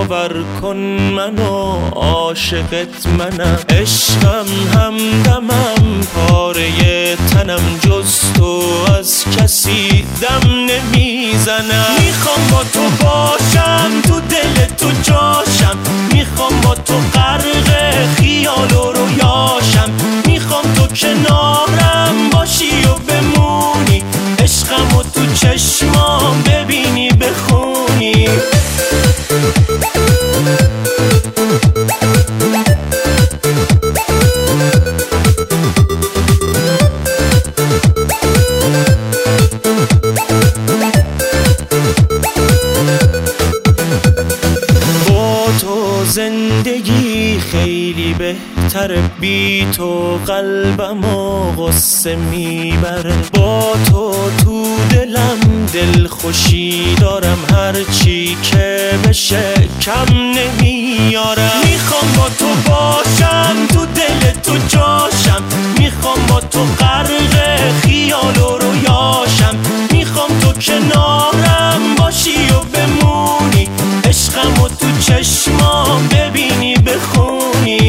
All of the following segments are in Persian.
باور کن منو عاشقت منم، عشقم همدمم پاره تنم، جز تو از کسی دم نمیزنم. میخوام با تو باشم، تو دل تو جاشم، میخوام با تو غرق خیال و رویاشم، میخوام تو کنارم باشی و بمونی، عشقم و تو چشمام ببینی بخونی. با تو زندگی خیلی بهتره، بی تو قلبمو غصه میبره، با تو دلم دلخوشی دارم، هرچی که بشه کم نمیارم. میخوام با تو باشم، تو دل تو جاشم، میخوام با تو غرق خیال و رویاشم، میخوام تو کنارم باشی و بمونی، عشقم و تو چشمام ببینی بخونی.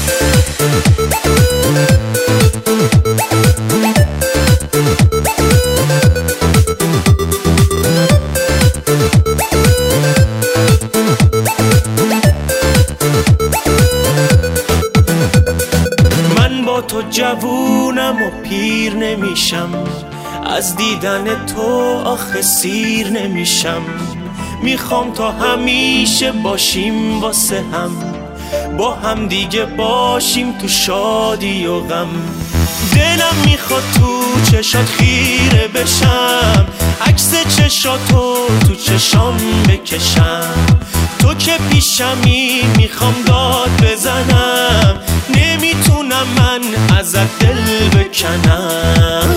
من با تو جوونم و پیر نمیشم، از دیدن تو آخه سیر نمیشم. میخوام تا همیشه باشیم واسه هم، با هم دیگه باشیم تو شادی و غم. دلم میخواد تو چشات خیره بشم، عکس چشاتو تو چشام بکشم، تو که پیشمی میخوام داد بزنم، نمیتونم من ازت دل بکنم.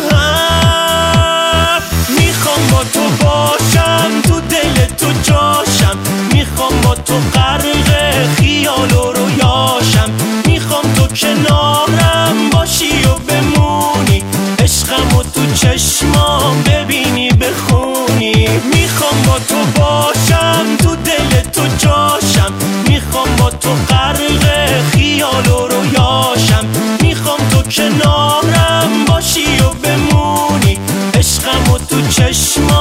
میخوام با تو باشم، تو دل تو جاشم، میخوام با تو غرق خیال و رویاشم، میخوام تو کنارم باشی و بمونی، عشقم و تو چشمام ببینی بخونی. میخوام با تو باشم، تو دل تو جاشم، میخوام با تو غرق خیال و رویاشم، میخوام تو کنارم باشی و بمونی، عشقم و تو چشمام